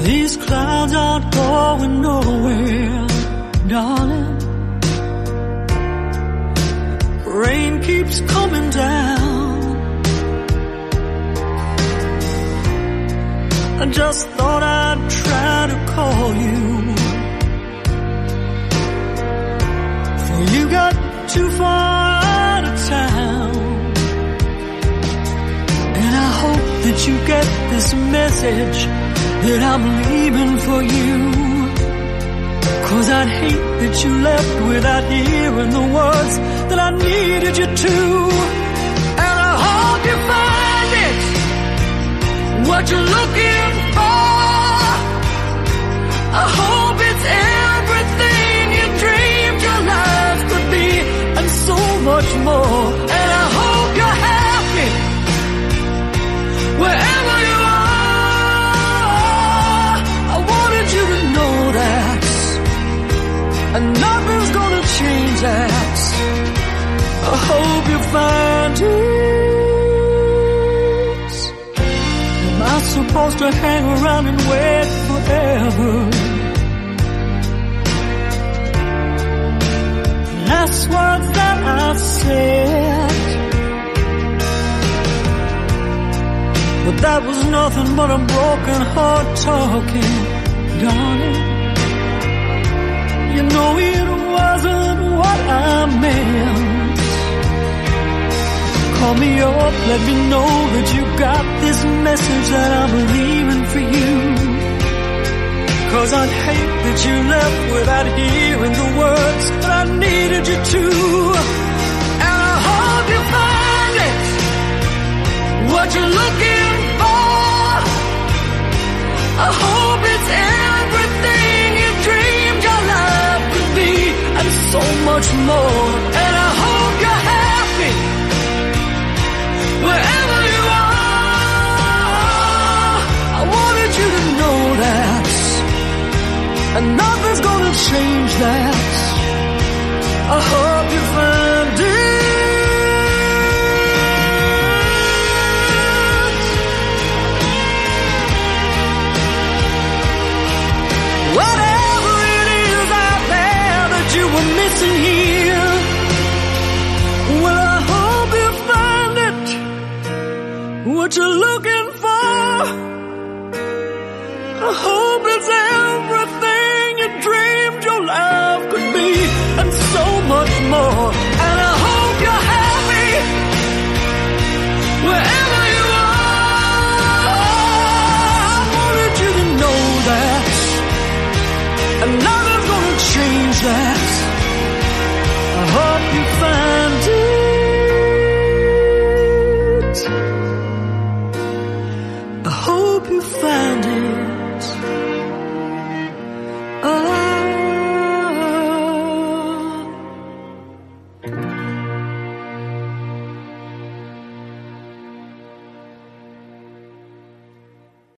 These clouds aren't going nowhere, darling. Rain keeps coming down. I just thought I'd try to call you, for you got too far out of town. And I hope that you get this message, that I'm leaving for you. 'Cause I'd hate that you left without hearing the words that I needed you to. And I hope you find it, what you're looking for. I hope it's everything you dreamed your life could be, and so much more. And I hope you're happy wherever you are. I wanted you to know that, and nothing's gonna change that. I hope you find it. Am I supposed to hang around and wait forever? Last words that I said, but that was nothing but a broken heart talking, darling. You know it wasn't what I meant. Call me up, let me know that you got this message, that I'm leaving for you. 'Cause I'd hate that you left without hearing the words that I needed you to. And I hope you find it, what you're looking for. I hope it's everything you dreamed your life could be, and so much more. And I hope you're happy wherever you are. I wanted you to know that, and nothing's gonna change that. I hope you find it. Whatever it is out there that you were missing here, well, I hope you find it, what you're looking for. I hope